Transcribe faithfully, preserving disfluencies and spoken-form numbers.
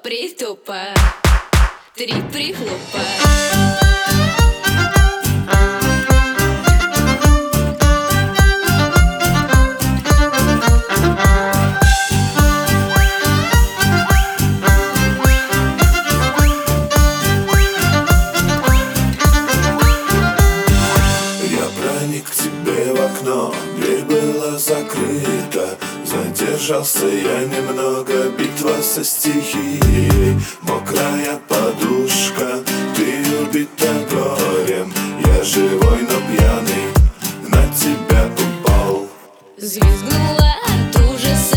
приступа, три прихлопа. К тебе в окно, дверь была закрыта. Задержался я немного, битва со стихией. Мокрая подушка, ты убита горем. Я живой, но пьяный, на тебя упал. Звизгнула от ужаса